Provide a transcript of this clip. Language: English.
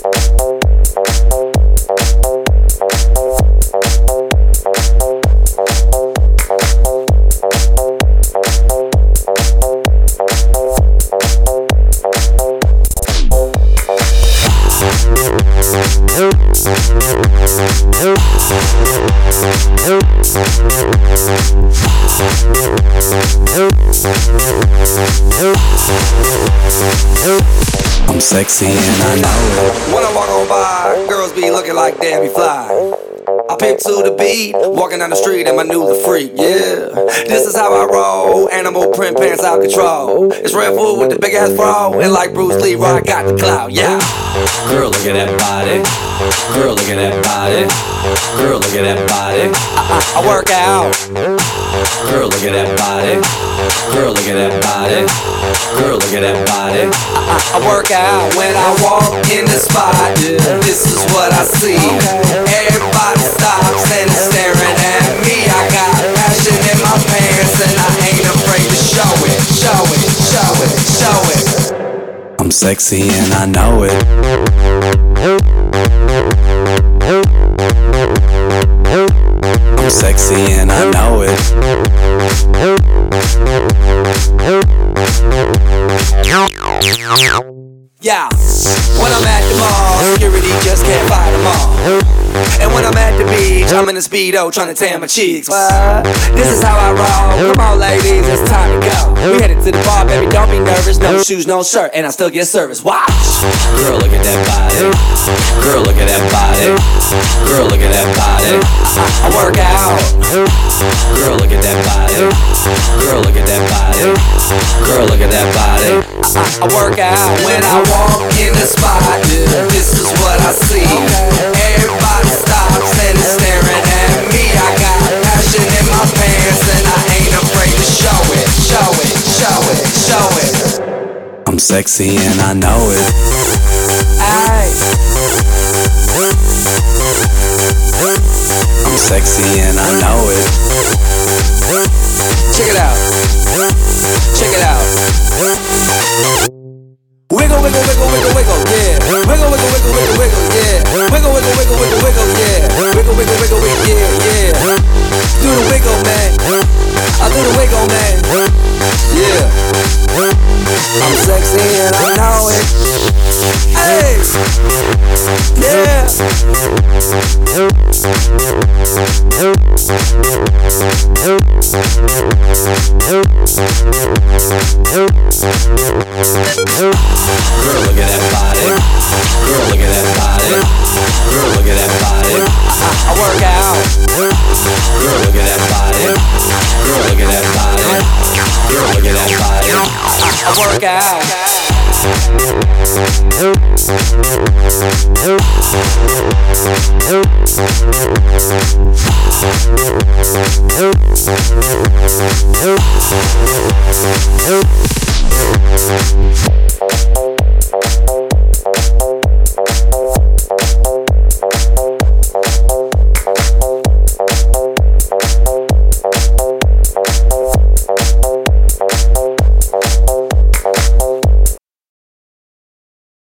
I'm sexy and I know it. When I walk on by, girls be looking like Debbie Fly. I pimp to the beat, walking down the street and my new the freak, yeah. This is how I roll, animal print pants out control. It's Red Bull with the big ass bro, and like Bruce Lee, I got the clout, yeah. Girl, look at that body. Girl, look at that body. Girl, look at that body. I work out. Girl, look at that body. Girl, look at that body. Girl, look at that body. I work out when I walk in the spot. This is what I see. Everybody stops and is staring at me. I got passion in my pants and I ain't afraid to show it. Show it, show it, show it. I'm sexy and I know it. I'm sexy and I know it. Yeah, when I'm at the mall, security just can't fight them all. And when I'm at the beach, I'm in a Speedo trying to tan my cheeks. What? This is how I roll. Come on, ladies, it's time to go. We headed to the bar, baby, don't be nervous. No shoes, no shirt, and I still get service. Watch. Girl, look at that body. Girl, look at that body. Girl, look at that body. I work out. Girl, look at that body. Girl, look at that body. Girl, look at that body. I work out when I walk in the spot. This is what I see. Everybody stops and is staring at me. I got passion in my pants and I ain't afraid to show it. Show it, show it, show it. I'm sexy and I know it. Aye. I'm sexy and I know it. Check it out. Check it out. Wiggle, wiggle, wiggle, wiggle, wiggle, yeah. Wiggle, wiggle, wiggle, wiggle, wiggle, yeah. Wiggle, wiggle, wiggle, wiggle, wiggle, yeah. Wiggle, wiggle, wiggle, wiggle, yeah, yeah. Do the wiggle, man. I do the wiggle, man. Yeah. I'm sexy and I know it. Hey. Yeah. Girl, look at that body. Girl, look at that body. Girl, look at that body. I work out. Girl, look at that body. Girl, look at that body. Girl, look at that body. I work out.